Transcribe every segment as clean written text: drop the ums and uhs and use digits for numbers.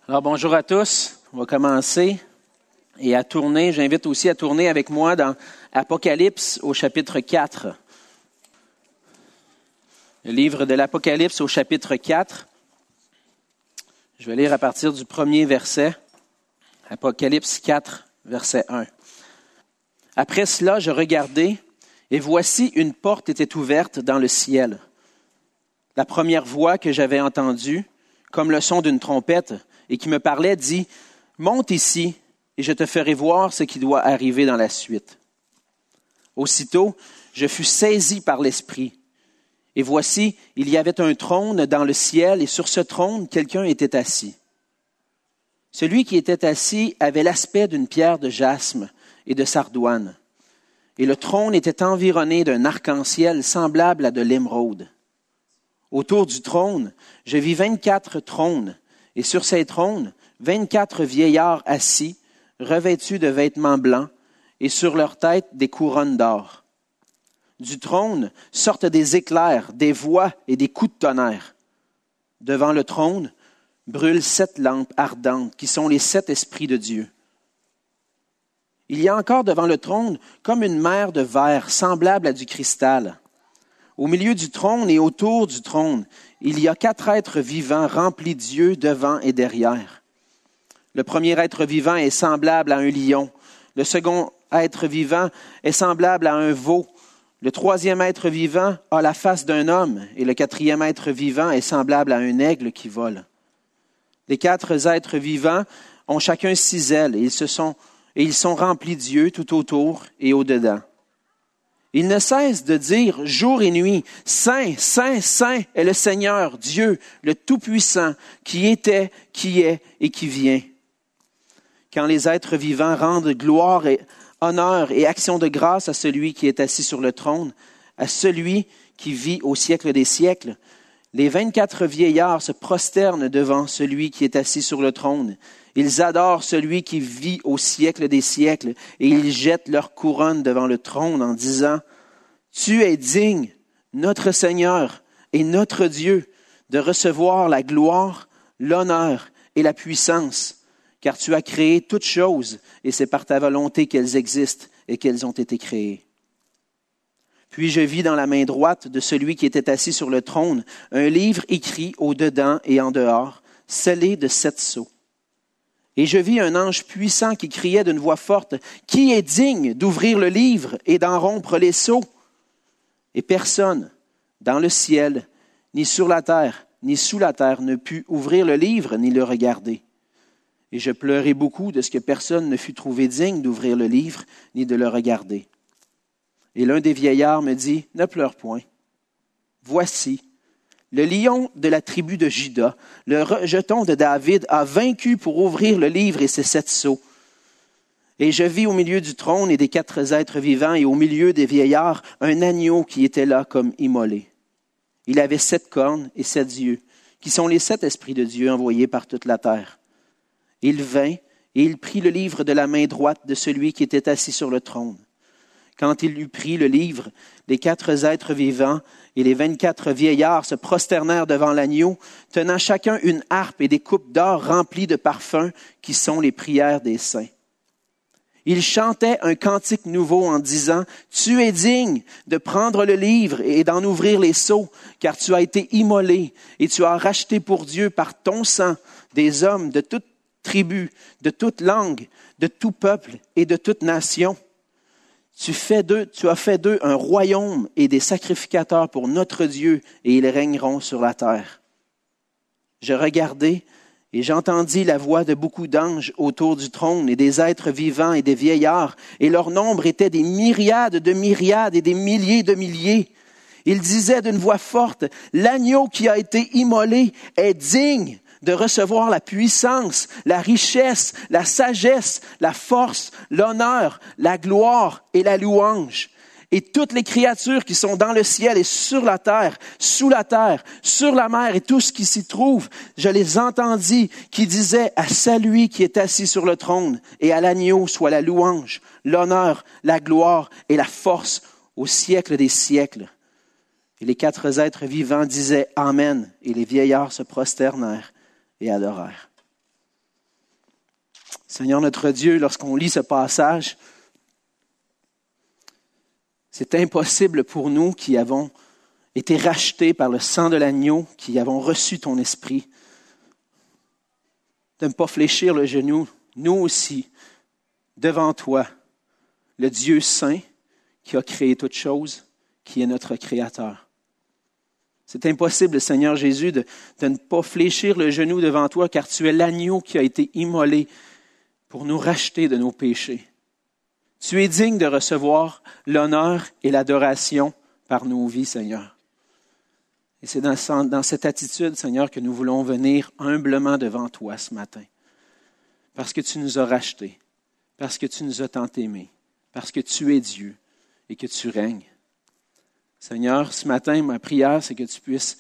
Alors bonjour à tous, on va commencer et à tourner. J'invite aussi à tourner avec moi dans Apocalypse au chapitre 4. Le livre de l'Apocalypse au chapitre 4. Je vais lire à partir du premier verset. Apocalypse 4, verset 1. Après cela, je regardai, et voici une porte était ouverte dans le ciel. La première voix que j'avais entendue, comme le son d'une trompette, et qui me parlait, dit, « Monte ici, et je te ferai voir ce qui doit arriver dans la suite. » Aussitôt, je fus saisi par l'Esprit. Et voici, il y avait un trône dans le ciel, et sur ce trône, quelqu'un était assis. Celui qui était assis avait l'aspect d'une pierre de jasme et de sardoine. Et le trône était environné d'un arc-en-ciel semblable à de l'émeraude. Autour du trône, je vis 24 trônes, et sur ces trônes, 24 vieillards assis, revêtus de vêtements blancs, et sur leurs têtes des couronnes d'or. Du trône sortent des éclairs, des voix et des coups de tonnerre. Devant le trône brûlent 7 lampes ardentes, qui sont les 7 esprits de Dieu. Il y a encore devant le trône comme une mer de verre, semblable à du cristal. Au milieu du trône et autour du trône, il y a 4 êtres vivants remplis d'yeux devant et derrière. Le premier être vivant est semblable à un lion. Le second être vivant est semblable à un veau. Le troisième être vivant a la face d'un homme et le quatrième être vivant est semblable à un aigle qui vole. Les 4 êtres vivants ont chacun 6 ailes et ils sont remplis d'yeux tout autour et au-dedans. Ils ne cessent de dire jour et nuit, « Saint, Saint, Saint est le Seigneur, Dieu, le Tout-Puissant, qui était, qui est et qui vient. » Quand les êtres vivants rendent gloire et honneur et action de grâce à celui qui est assis sur le trône, à celui qui vit au siècle des siècles, les 24 vieillards se prosternent devant celui qui est assis sur le trône. Ils adorent celui qui vit au siècle des siècles et ils jettent leur couronne devant le trône en disant, « Tu es digne, notre Seigneur et notre Dieu, de recevoir la gloire, l'honneur et la puissance, car tu as créé toutes choses et c'est par ta volonté qu'elles existent et qu'elles ont été créées. » Puis je vis dans la main droite de celui qui était assis sur le trône un livre écrit au-dedans et en dehors, scellé de 7 sceaux. Et je vis un ange puissant qui criait d'une voix forte, « Qui est digne d'ouvrir le livre et d'en rompre les sceaux? » Et personne, dans le ciel, ni sur la terre, ni sous la terre, ne put ouvrir le livre ni le regarder. Et je pleurai beaucoup de ce que personne ne fut trouvé digne d'ouvrir le livre ni de le regarder. Et l'un des vieillards me dit, « Ne pleure point. Voici, le lion de la tribu de Juda, le rejeton de David, a vaincu pour ouvrir le livre et ses 7 sceaux. Et je vis au milieu du trône et des 4 êtres vivants et au milieu des vieillards un agneau qui était là comme immolé. Il avait 7 cornes et 7 yeux, qui sont les 7 esprits de Dieu envoyés par toute la terre. Il vint et il prit le livre de la main droite de celui qui était assis sur le trône. Quand il eut pris le livre, les 4 êtres vivants et les 24 vieillards se prosternèrent devant l'agneau, tenant chacun une harpe et des coupes d'or remplies de parfums qui sont les prières des saints. Ils chantaient un cantique nouveau en disant, « Tu es digne de prendre le livre et d'en ouvrir les sceaux, car tu as été immolé et tu as racheté pour Dieu par ton sang des hommes de toute tribu, de toute langue, de tout peuple et de toute nation. Tu as fait d'eux un royaume et des sacrificateurs pour notre Dieu, et ils régneront sur la terre. » Je regardai, et j'entendis la voix de beaucoup d'anges autour du trône, et des êtres vivants et des vieillards, et leur nombre était des myriades de myriades et des milliers de milliers. Ils disaient d'une voix forte, « L'agneau qui a été immolé est digne de recevoir la puissance, la richesse, la sagesse, la force, l'honneur, la gloire et la louange. Et toutes les créatures qui sont dans le ciel et sur la terre, sous la terre, sur la mer et tout ce qui s'y trouve, je les entendis qui disaient à celui qui est assis sur le trône et à l'agneau soit la louange, l'honneur, la gloire et la force au siècle des siècles. Et les 4 êtres vivants disaient Amen, et les vieillards se prosternèrent et adorèrent. Seigneur notre Dieu, lorsqu'on lit ce passage, c'est impossible pour nous qui avons été rachetés par le sang de l'agneau, qui avons reçu ton esprit, de ne pas fléchir le genou, nous aussi, devant toi, le Dieu saint qui a créé toutes choses, qui est notre Créateur. C'est impossible, Seigneur Jésus, de ne pas fléchir le genou devant toi, car tu es l'agneau qui a été immolé pour nous racheter de nos péchés. Tu es digne de recevoir l'honneur et l'adoration par nos vies, Seigneur. Et c'est dans cette attitude, Seigneur, que nous voulons venir humblement devant toi ce matin. Parce que tu nous as rachetés, parce que tu nous as tant aimés, parce que tu es Dieu et que tu règnes. Seigneur, ce matin, ma prière, c'est que tu puisses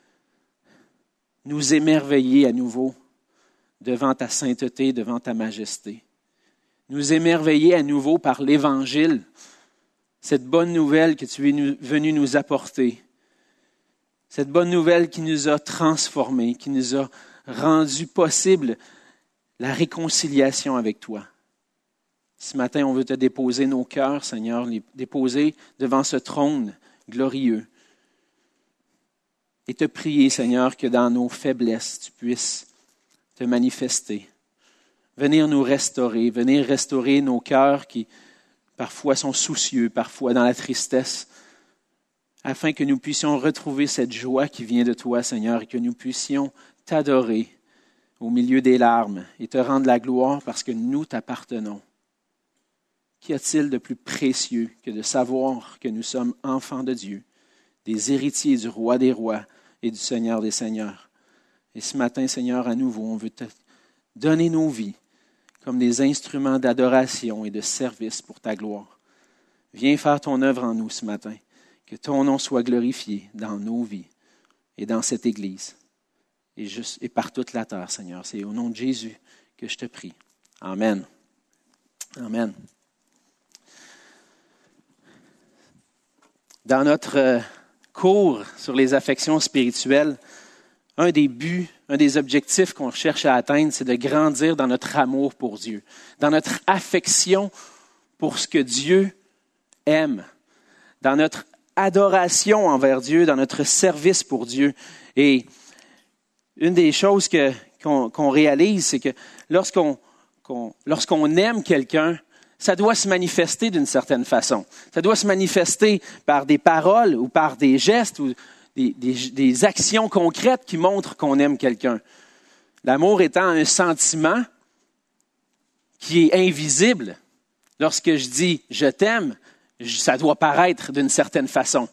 nous émerveiller à nouveau devant ta sainteté, devant ta majesté. Nous émerveiller à nouveau par l'Évangile, cette bonne nouvelle que tu es venu nous apporter. Cette bonne nouvelle qui nous a transformés, qui nous a rendu possible la réconciliation avec toi. Ce matin, on veut te déposer nos cœurs, Seigneur, les déposer devant ce trône glorieux. Et te prier, Seigneur, que dans nos faiblesses, tu puisses te manifester. Venir nous restaurer, venir restaurer nos cœurs qui parfois sont soucieux, parfois dans la tristesse, afin que nous puissions retrouver cette joie qui vient de toi, Seigneur, et que nous puissions t'adorer au milieu des larmes et te rendre la gloire parce que nous t'appartenons. Qu'y a-t-il de plus précieux que de savoir que nous sommes enfants de Dieu, des héritiers du roi des rois et du Seigneur des seigneurs? Et ce matin, Seigneur, à nouveau, on veut te donner nos vies comme des instruments d'adoration et de service pour ta gloire. Viens faire ton œuvre en nous ce matin. Que ton nom soit glorifié dans nos vies et dans cette Église et par toute la terre, Seigneur. C'est au nom de Jésus que je te prie. Amen. Amen. Dans notre cours sur les affections spirituelles, un des buts, un des objectifs qu'on cherche à atteindre, c'est de grandir dans notre amour pour Dieu, dans notre affection pour ce que Dieu aime, dans notre adoration envers Dieu, dans notre service pour Dieu. Et une des choses qu'on réalise, c'est que lorsqu'on aime quelqu'un, ça doit se manifester d'une certaine façon. Ça doit se manifester par des paroles ou par des gestes ou des actions concrètes qui montrent qu'on aime quelqu'un. L'amour étant un sentiment qui est invisible. Lorsque je dis « je t'aime », ça doit paraître d'une certaine façon.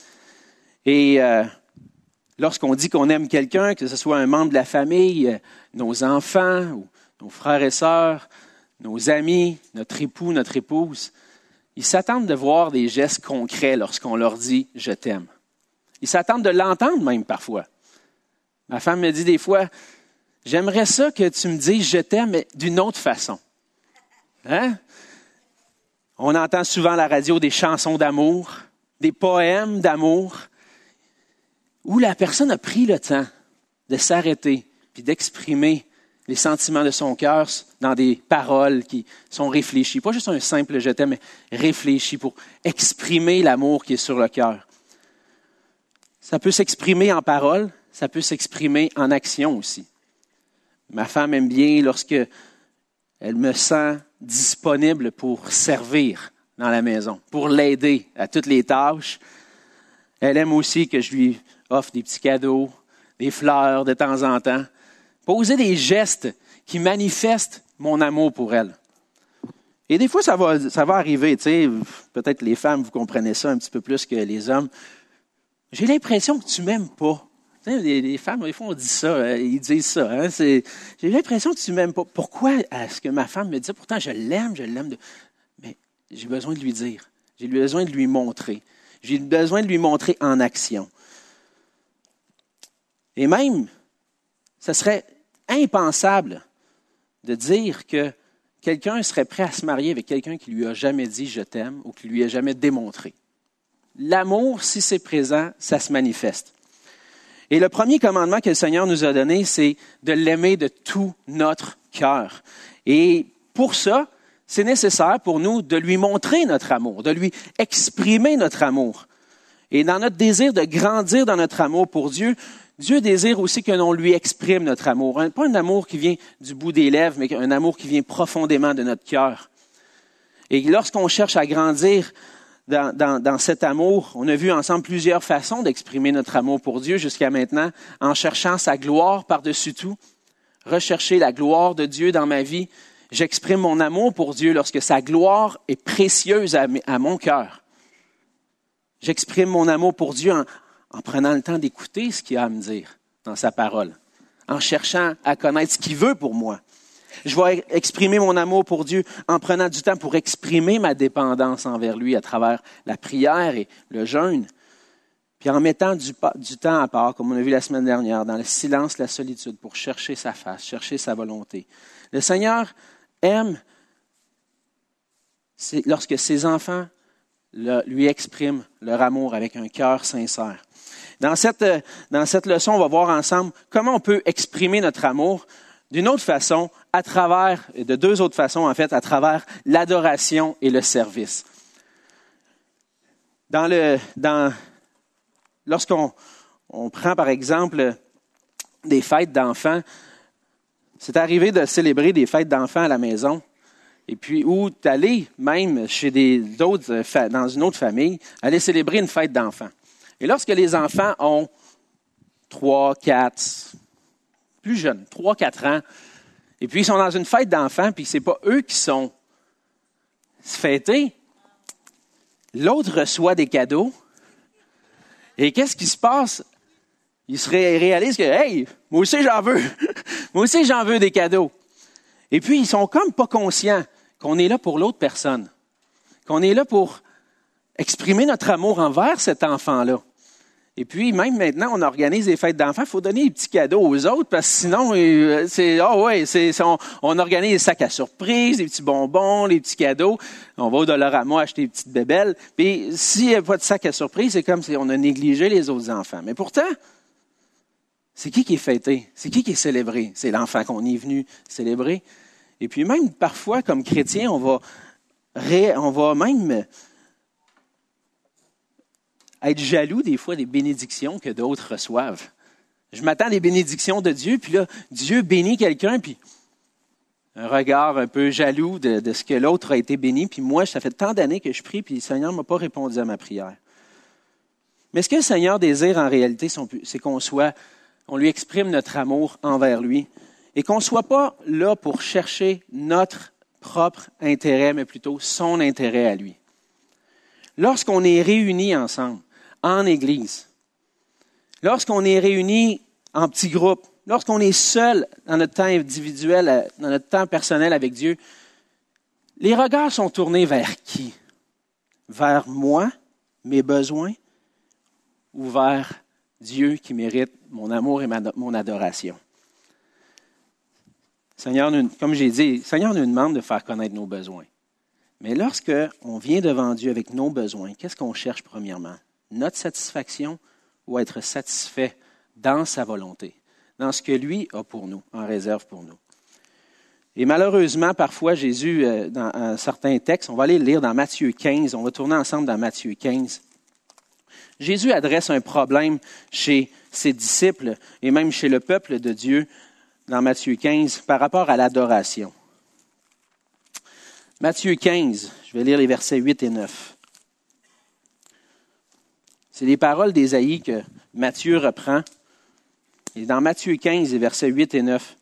Et lorsqu'on dit qu'on aime quelqu'un, que ce soit un membre de la famille, nos enfants, ou nos frères et sœurs, nos amis, notre époux, notre épouse, ils s'attendent de voir des gestes concrets lorsqu'on leur dit « je t'aime ». Ils s'attendent de l'entendre même parfois. Ma femme me dit des fois « j'aimerais ça que tu me dises « je t'aime », mais d'une autre façon. » Hein? On entend souvent à la radio des chansons d'amour, des poèmes d'amour, où la personne a pris le temps de s'arrêter puis d'exprimer les sentiments de son cœur dans des paroles qui sont réfléchies. Pas juste un simple « je t'aime », mais réfléchi pour exprimer l'amour qui est sur le cœur. Ça peut s'exprimer en paroles, ça peut s'exprimer en action aussi. Ma femme aime bien lorsque elle me sent disponible pour servir dans la maison, pour l'aider à toutes les tâches. Elle aime aussi que je lui offre des petits cadeaux, des fleurs de temps en temps. Poser des gestes qui manifestent mon amour pour elle. Et des fois, ça va arriver, tu sais, peut-être les femmes, vous comprenez ça un petit peu plus que les hommes. J'ai l'impression que tu m'aimes pas. Tu sais, les femmes, des fois, on dit ça, ils disent ça. Hein, j'ai l'impression que tu m'aimes pas. Pourquoi est-ce que ma femme me dit ça? Pourtant, je l'aime. Mais j'ai besoin de lui dire. J'ai besoin de lui montrer. J'ai besoin de lui montrer en action. Et même, ça serait impensable de dire que quelqu'un serait prêt à se marier avec quelqu'un qui lui a jamais dit « je t'aime » ou qui lui a jamais démontré. L'amour, si c'est présent, ça se manifeste. Et le premier commandement que le Seigneur nous a donné, c'est de l'aimer de tout notre cœur. Et pour ça, c'est nécessaire pour nous de lui montrer notre amour, de lui exprimer notre amour. Et dans notre désir de grandir dans notre amour pour Dieu, Dieu désire aussi que l'on lui exprime notre amour. Pas un amour qui vient du bout des lèvres, mais un amour qui vient profondément de notre cœur. Et lorsqu'on cherche à grandir dans cet amour, on a vu ensemble plusieurs façons d'exprimer notre amour pour Dieu jusqu'à maintenant, en cherchant sa gloire par-dessus tout. Rechercher la gloire de Dieu dans ma vie. J'exprime mon amour pour Dieu lorsque sa gloire est précieuse à mon cœur. J'exprime mon amour pour Dieu en prenant le temps d'écouter ce qu'il a à me dire dans sa parole, en cherchant à connaître ce qu'il veut pour moi. Je vais exprimer mon amour pour Dieu en prenant du temps pour exprimer ma dépendance envers lui à travers la prière et le jeûne. Puis en mettant du temps à part, comme on a vu la semaine dernière, dans le silence, la solitude, pour chercher sa face, chercher sa volonté. Le Seigneur aime lorsque ses enfants lui expriment leur amour avec un cœur sincère. Dans cette leçon, on va voir ensemble comment on peut exprimer notre amour d'une autre façon, de deux autres façons en fait, à travers l'adoration et le service. Lorsqu'on prend par exemple des fêtes d'enfants, c'est arrivé de célébrer des fêtes d'enfants à la maison, et puis ou d'aller même chez d'autres dans une autre famille, aller célébrer une fête d'enfants. Et lorsque les enfants ont 3, 4, plus jeunes, 3, 4 ans, et puis ils sont dans une fête d'enfants, puis c'est pas eux qui sont fêtés, l'autre reçoit des cadeaux, et qu'est-ce qui se passe? Ils se réalisent que, hey, moi aussi j'en veux, moi aussi j'en veux des cadeaux. Et puis ils sont comme pas conscients qu'on est là pour l'autre personne, qu'on est là pour exprimer notre amour envers cet enfant-là. Et puis, même maintenant, on organise des fêtes d'enfants, il faut donner des petits cadeaux aux autres, parce que sinon, on organise des sacs à surprise, des petits bonbons, des petits cadeaux. On va au Dollarama acheter des petites bébelles. Puis, s'il n'y a pas de sac à surprise, c'est comme si on a négligé les autres enfants. Mais pourtant, c'est qui est fêté? C'est qui est célébré? C'est l'enfant qu'on est venu célébrer. Et puis, même parfois, comme chrétien, on va même être jaloux des fois des bénédictions que d'autres reçoivent. Je m'attends à des bénédictions de Dieu, puis là, Dieu bénit quelqu'un, puis un regard un peu jaloux de ce que l'autre a été béni, puis moi, ça fait tant d'années que je prie, puis le Seigneur ne m'a pas répondu à ma prière. Mais ce que le Seigneur désire en réalité, c'est qu'on lui exprime notre amour envers lui, et qu'on ne soit pas là pour chercher notre propre intérêt, mais plutôt son intérêt à lui. Lorsqu'on est réunis ensemble, en Église, lorsqu'on est réunis en petits groupes, lorsqu'on est seul dans notre temps individuel, dans notre temps personnel avec Dieu, les regards sont tournés vers qui? Vers moi, mes besoins, ou vers Dieu qui mérite mon amour et mon adoration? Seigneur, comme j'ai dit, le Seigneur nous demande de faire connaître nos besoins. Mais lorsqu'on vient devant Dieu avec nos besoins, qu'est-ce qu'on cherche premièrement? Notre satisfaction ou être satisfait dans sa volonté, dans ce que lui a pour nous, en réserve pour nous. Et malheureusement, parfois, Jésus, dans certains textes, on va aller le lire dans Matthieu 15, on va tourner ensemble dans Matthieu 15. Jésus adresse un problème chez ses disciples et même chez le peuple de Dieu dans Matthieu 15 par rapport à l'adoration. Matthieu 15, je vais lire les versets 8 et 9. C'est les paroles d'Ésaïe que Matthieu reprend. Et dans Matthieu 15, les versets 8 et 9,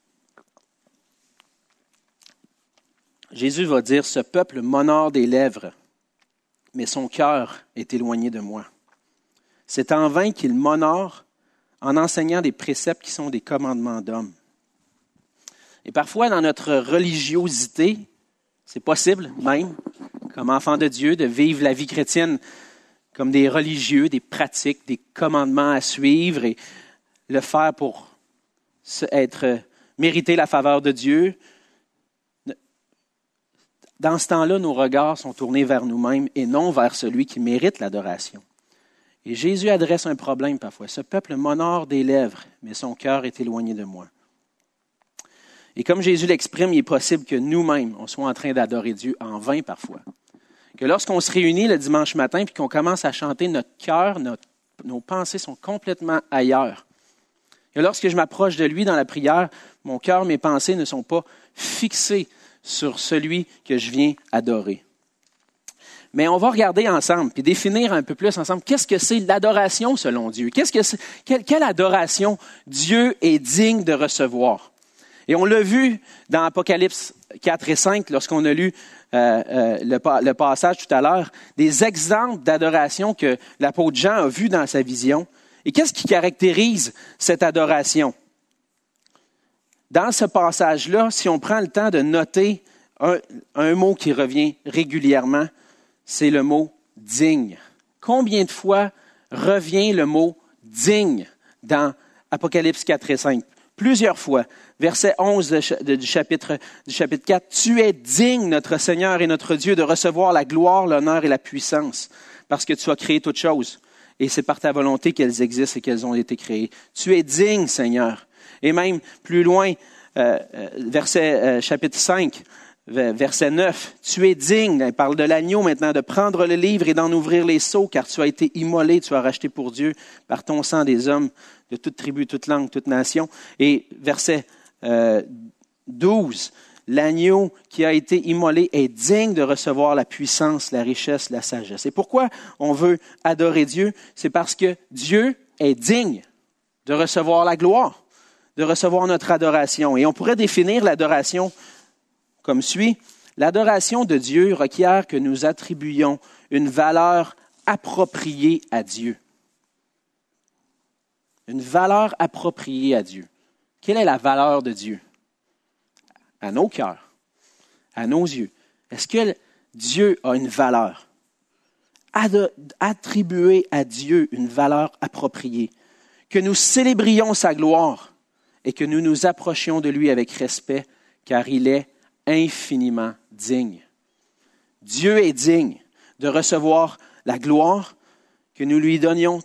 Jésus va dire « Ce peuple m'honore des lèvres, mais son cœur est éloigné de moi. C'est en vain qu'il m'honore en enseignant des préceptes qui sont des commandements d'hommes. » Et parfois, dans notre religiosité, c'est possible même, comme enfant de Dieu, de vivre la vie chrétienne comme des religieux, des pratiques, des commandements à suivre et le faire pour mériter la faveur de Dieu. Dans ce temps-là, nos regards sont tournés vers nous-mêmes et non vers celui qui mérite l'adoration. Et Jésus adresse un problème parfois. Ce peuple m'honore des lèvres, mais son cœur est éloigné de moi. Et comme Jésus l'exprime, il est possible que nous-mêmes, on soit en train d'adorer Dieu en vain parfois. Que lorsqu'on se réunit le dimanche matin puis qu'on commence à chanter, notre cœur, nos pensées sont complètement ailleurs. Et lorsque je m'approche de lui dans la prière, mon cœur, mes pensées ne sont pas fixées sur celui que je viens adorer. Mais on va regarder ensemble puis définir un peu plus ensemble qu'est-ce que c'est l'adoration selon Dieu. Quelle adoration Dieu est digne de recevoir. Et on l'a vu dans Apocalypse 4 et 5 lorsqu'on a lu le passage tout à l'heure, des exemples d'adoration que l'apôtre Jean a vus dans sa vision. Et qu'est-ce qui caractérise cette adoration? Dans ce passage-là, si on prend le temps de noter un mot qui revient régulièrement, c'est le mot « digne ». Combien de fois revient le mot « digne » dans Apocalypse 4 et 5? Plusieurs fois. Verset 11 du chapitre 4, « Tu es digne, notre Seigneur et notre Dieu, de recevoir la gloire, l'honneur et la puissance, parce que tu as créé toutes choses, et c'est par ta volonté qu'elles existent et qu'elles ont été créées. Tu es digne, Seigneur. » Et même plus loin, chapitre 5, verset 9, « Tu es digne, il parle de l'agneau maintenant, de prendre le livre et d'en ouvrir les sceaux, car tu as été immolé, tu as racheté pour Dieu par ton sang des hommes de toute tribu, toute langue, toute nation. » Et verset 12, « L'agneau qui a été immolé est digne de recevoir la puissance, la richesse, la sagesse. » Et pourquoi on veut adorer Dieu? C'est parce que Dieu est digne de recevoir la gloire, de recevoir notre adoration. Et on pourrait définir l'adoration comme suit. L'adoration de Dieu requiert que nous attribuions une valeur appropriée à Dieu. Une valeur appropriée à Dieu. Quelle est la valeur de Dieu? À nos cœurs, à nos yeux. Est-ce que Dieu a une valeur? Attribuer à Dieu une valeur appropriée. Que nous célébrions sa gloire et que nous nous approchions de lui avec respect, car il est infiniment digne. Dieu est digne de recevoir la gloire, que nous lui donnions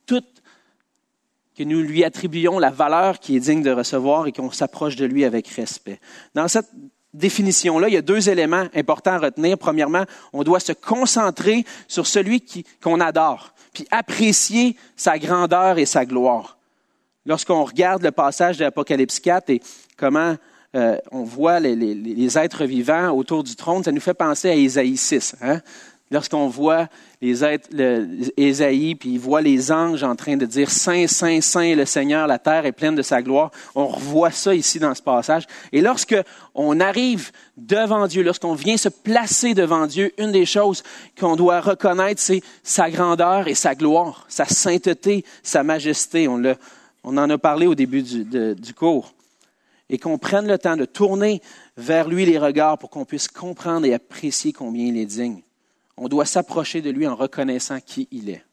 que nous lui attribuions la valeur qui est digne de recevoir et qu'on s'approche de lui avec respect. Dans cette définition-là, il y a deux éléments importants à retenir. Premièrement, on doit se concentrer sur celui qu'on adore, puis apprécier sa grandeur et sa gloire. Lorsqu'on regarde le passage de l'Apocalypse 4 et comment on voit les êtres vivants autour du trône, ça nous fait penser à Ésaïe 6. Hein? Lorsqu'on voit Ésaïe, puis il voit les anges en train de dire « Saint, Saint, Saint, le Seigneur, la terre est pleine de sa gloire », on revoit ça ici dans ce passage. Et lorsqu'on arrive devant Dieu, lorsqu'on vient se placer devant Dieu, une des choses qu'on doit reconnaître, c'est sa grandeur et sa gloire, sa sainteté, sa majesté. On en a parlé au début du cours. Et qu'on prenne le temps de tourner vers lui les regards pour qu'on puisse comprendre et apprécier combien il est digne. On doit s'approcher de lui en reconnaissant qui il est.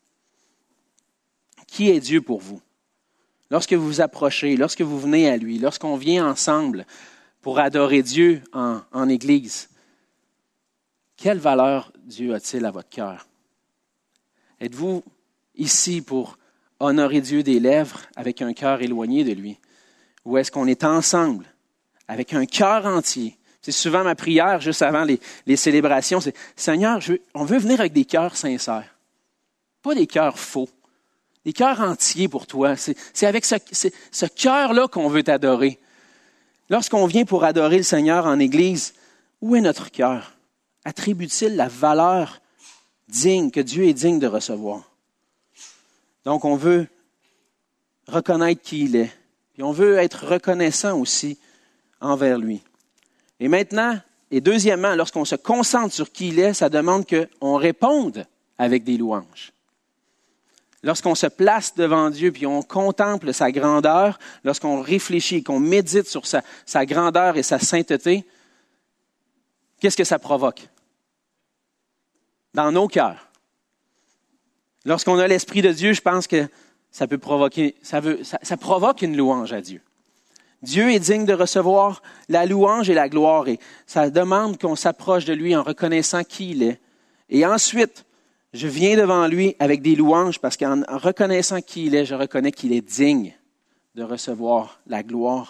Qui est Dieu pour vous? Lorsque vous vous approchez, lorsque vous venez à lui, lorsqu'on vient ensemble pour adorer Dieu en Église, quelle valeur Dieu a-t-il à votre cœur? Êtes-vous ici pour honorer Dieu des lèvres avec un cœur éloigné de lui? Ou est-ce qu'on est ensemble avec un cœur entier? C'est souvent ma prière juste avant les célébrations, c'est « Seigneur, on veut venir avec des cœurs sincères, pas des cœurs faux, des cœurs entiers pour toi. » C'est avec ce cœur-là qu'on veut t'adorer. Lorsqu'on vient pour adorer le Seigneur en Église, où est notre cœur? Attribue-t-il la valeur digne, que Dieu est digne de recevoir? Donc, on veut reconnaître qui il est. Puis on veut être reconnaissant aussi envers lui. Et maintenant, et deuxièmement, lorsqu'on se concentre sur qui il est, ça demande qu'on réponde avec des louanges. Lorsqu'on se place devant Dieu puis on contemple sa grandeur, lorsqu'on réfléchit et qu'on médite sur sa grandeur et sa sainteté, qu'est-ce que ça provoque? Dans nos cœurs. Lorsqu'on a l'Esprit de Dieu, je pense que ça provoque une louange à Dieu. Dieu est digne de recevoir la louange et la gloire et ça demande qu'on s'approche de lui en reconnaissant qui il est. Et ensuite, je viens devant lui avec des louanges parce qu'en reconnaissant qui il est, je reconnais qu'il est digne de recevoir la gloire,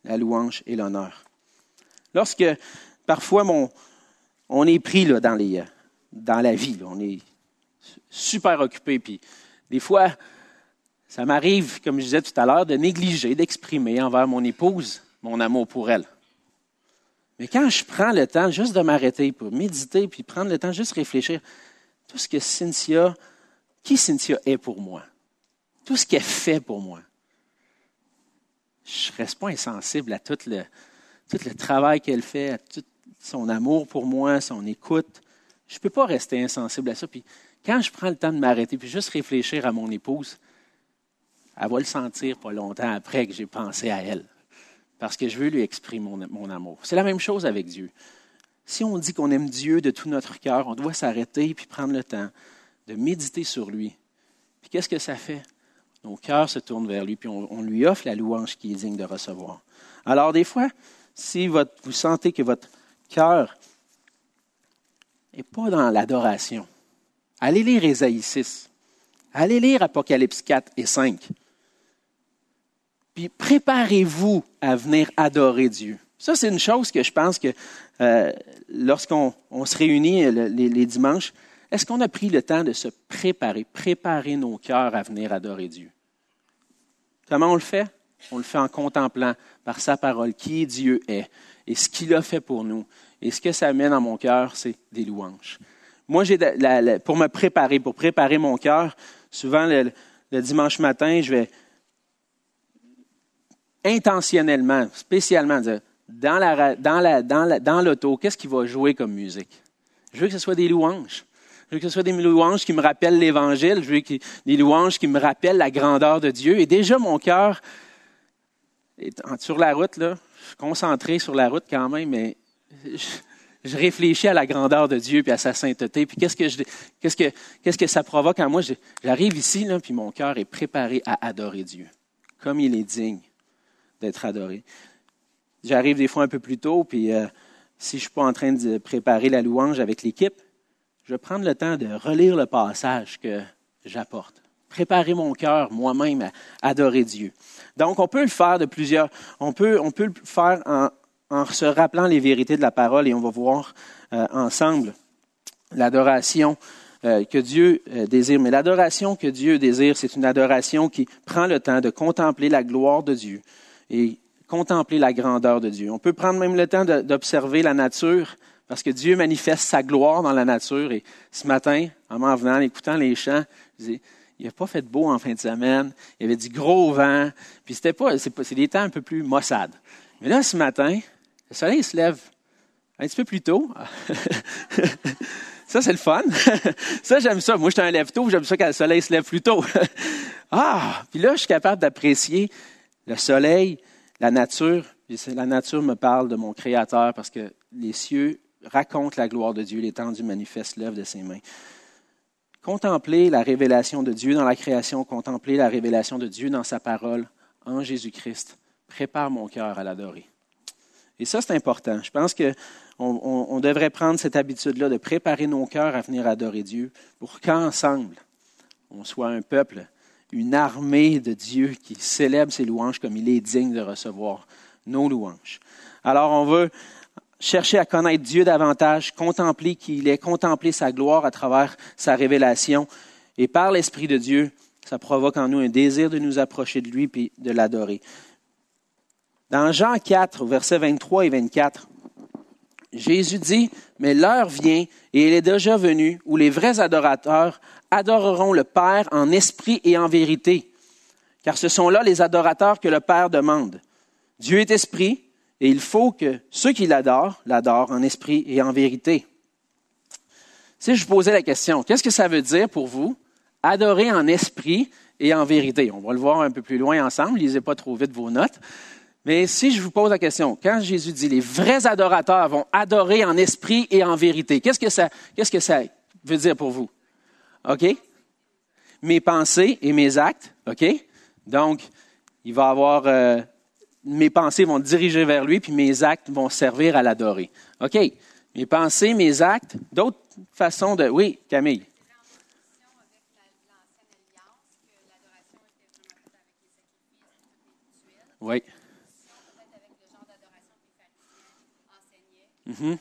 la louange et l'honneur. Lorsque, parfois, on est pris là, dans la vie, là, on est super occupé, puis des fois, ça m'arrive, comme je disais tout à l'heure, de négliger, d'exprimer envers mon épouse mon amour pour elle. Mais quand je prends le temps juste de m'arrêter pour méditer, puis prendre le temps juste de réfléchir, tout ce que qui Cynthia est pour moi, tout ce qu'elle fait pour moi, je ne reste pas insensible à tout le travail qu'elle fait, à tout son amour pour moi, son écoute. Je ne peux pas rester insensible à ça. Puis quand je prends le temps de m'arrêter, puis juste réfléchir à mon épouse, elle va le sentir pas longtemps après que j'ai pensé à elle. Parce que je veux lui exprimer mon amour. C'est la même chose avec Dieu. Si on dit qu'on aime Dieu de tout notre cœur, on doit s'arrêter puis prendre le temps de méditer sur lui. Puis qu'est-ce que ça fait? Nos cœurs se tournent vers lui, puis on lui offre la louange qui est digne de recevoir. Alors des fois, si vous sentez que votre cœur n'est pas dans l'adoration, allez lire Ésaïe 6. Allez lire Apocalypse 4 et 5. Puis préparez-vous à venir adorer Dieu. Ça, c'est une chose que je pense que lorsqu'on se réunit les dimanches, est-ce qu'on a pris le temps de se préparer nos cœurs à venir adorer Dieu? Comment on le fait? On le fait en contemplant par sa parole qui Dieu est et ce qu'il a fait pour nous. Et ce que ça amène dans mon cœur, c'est des louanges. Moi, pour préparer mon cœur, souvent le dimanche matin, je vais intentionnellement, spécialement dire, dans l'auto, qu'est-ce qui va jouer comme musique? Je veux que ce soit des louanges. Je veux que ce soit des louanges qui me rappellent l'Évangile. Je veux des louanges qui me rappellent la grandeur de Dieu. Et déjà, mon cœur, sur la route, là, je suis concentré sur la route quand même, mais je réfléchis à la grandeur de Dieu puis à sa sainteté. Puis qu'est-ce que ça provoque en moi? J'arrive ici, là, puis mon cœur est préparé à adorer Dieu, comme il est digne d'être adoré. J'arrive des fois un peu plus tôt, puis si je ne suis pas en train de préparer la louange avec l'équipe, je vais prendre le temps de relire le passage que j'apporte. Préparer mon cœur moi-même à adorer Dieu. Donc, on peut le faire de plusieurs. On peut le faire en se rappelant les vérités de la parole, et on va voir ensemble l'adoration que Dieu désire. Mais l'adoration que Dieu désire, c'est une adoration qui prend le temps de contempler la gloire de Dieu et contempler la grandeur de Dieu. On peut prendre même le temps d'observer la nature, parce que Dieu manifeste sa gloire dans la nature. Et ce matin, en m'en venant, en écoutant les chants, je disais, il n'a pas fait beau en fin de semaine, il y avait du gros vent, puis c'est des temps un peu plus maussades. Mais là, ce matin, le soleil se lève un petit peu plus tôt. Ça, c'est le fun. Ça, j'aime ça. Moi, je suis un lève-tôt, j'aime ça quand le soleil se lève plus tôt. Puis là, je suis capable d'apprécier le soleil, la nature. Puis la nature me parle de mon Créateur parce que les cieux racontent la gloire de Dieu, l'étendue manifeste l'œuvre de ses mains. Contempler la révélation de Dieu dans la création, contempler la révélation de Dieu dans sa parole, en Jésus-Christ, prépare mon cœur à l'adorer. Et ça, c'est important. Je pense qu'on devrait prendre cette habitude-là de préparer nos cœurs à venir adorer Dieu pour qu'ensemble, on soit un peuple, une armée de Dieu qui célèbre ses louanges comme il est digne de recevoir nos louanges. Alors, on veut chercher à connaître Dieu davantage, contempler qui il est, contempler sa gloire à travers sa révélation. Et par l'Esprit de Dieu, ça provoque en nous un désir de nous approcher de lui et de l'adorer. Dans Jean 4, versets 23 et 24, Jésus dit, « Mais l'heure vient, et elle est déjà venue, où les vrais adorateurs adoreront le Père en esprit et en vérité, car ce sont là les adorateurs que le Père demande. Dieu est esprit, et il faut que ceux qui l'adorent en esprit et en vérité. » Si je vous posais la question, qu'est-ce que ça veut dire pour vous, adorer en esprit et en vérité? On va le voir un peu plus loin ensemble, lisez pas trop vite vos notes. Mais si je vous pose la question, quand Jésus dit les vrais adorateurs vont adorer en esprit et en vérité, qu'est-ce que ça veut dire pour vous? OK? Mes pensées et mes actes, OK? Donc, il va avoir, mes pensées vont diriger vers lui, puis mes actes vont servir à l'adorer. OK? Mes pensées, mes actes, d'autres façons de... Oui, Camille? Oui. Mm-hmm.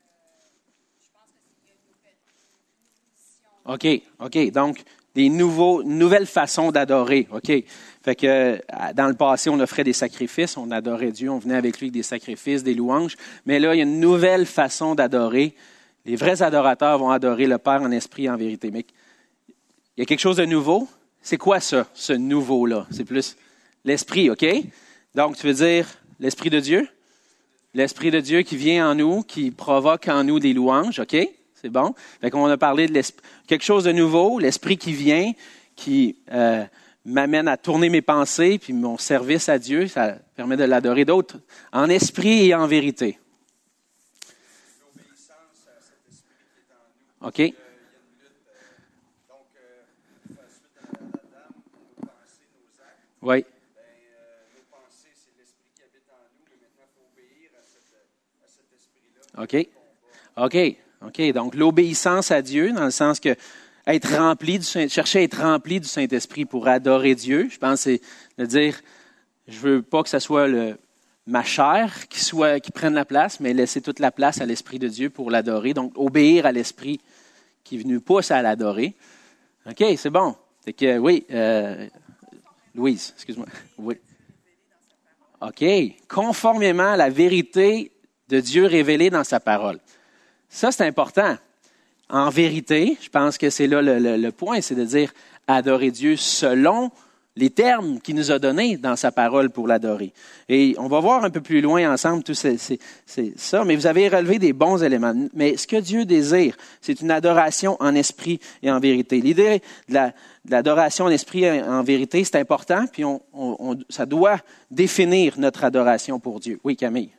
OK. Donc, nouvelles façons d'adorer. OK. Fait que dans le passé, on offrait des sacrifices, on adorait Dieu, on venait avec lui avec des sacrifices, des louanges. Mais là, il y a une nouvelle façon d'adorer. Les vrais adorateurs vont adorer le Père en esprit et en vérité. Mais il y a quelque chose de nouveau. C'est quoi ça, ce nouveau-là? C'est plus l'esprit, OK? Donc, tu veux dire l'esprit de Dieu? L'esprit de Dieu qui vient en nous, qui provoque en nous des louanges, OK? C'est bon? Fait qu'on a parlé de quelque chose de nouveau, l'esprit qui vient, qui m'amène à tourner mes pensées, puis mon service à Dieu, ça permet de l'adorer d'autres, en esprit et en vérité. L'obéissance à cet esprit qui est en nous. OK. Il y a une lutte. Donc, suite à Adam, nos pensées, nos actes, Oui. nos pensées, c'est l'esprit qui habite en nous, mais maintenant, il faut obéir à cet esprit-là. OK. Donc, l'obéissance à Dieu, dans le sens que chercher à être rempli du Saint-Esprit pour adorer Dieu, je pense, c'est de dire, je veux pas que ce soit ma chair qui prenne la place, mais laisser toute la place à l'Esprit de Dieu pour l'adorer. Donc, obéir à l'Esprit qui nous pousse à l'adorer. OK, c'est bon. C'est que, oui, Louise, excuse-moi. Oui. OK. Conformément à la vérité de Dieu révélée dans sa parole. Ça, c'est important. En vérité, je pense que c'est là le point, c'est de dire adorer Dieu selon les termes qu'il nous a donnés dans sa parole pour l'adorer. Et on va voir un peu plus loin ensemble tout c'est ça, mais vous avez relevé des bons éléments. Mais ce que Dieu désire, c'est une adoration en esprit et en vérité. L'idée de l'adoration en esprit et en vérité, c'est important, puis ça doit définir notre adoration pour Dieu. Oui, Camille.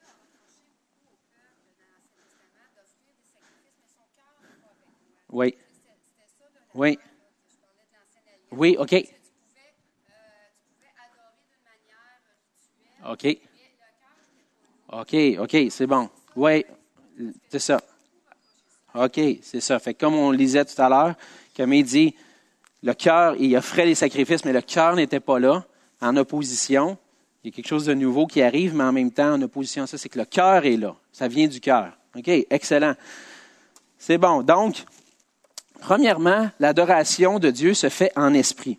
Oui. Oui. Oui, OK. OK, c'est bon. Oui, c'est ça. OK, c'est ça. Fait que comme on le lisait tout à l'heure, Camille dit, le cœur, il offrait les sacrifices, mais le cœur n'était pas là, en opposition. Il y a quelque chose de nouveau qui arrive, mais en même temps, en opposition à ça, c'est que le cœur est là. Ça vient du cœur. OK, excellent. C'est bon. Donc, premièrement, l'adoration de Dieu se fait en esprit.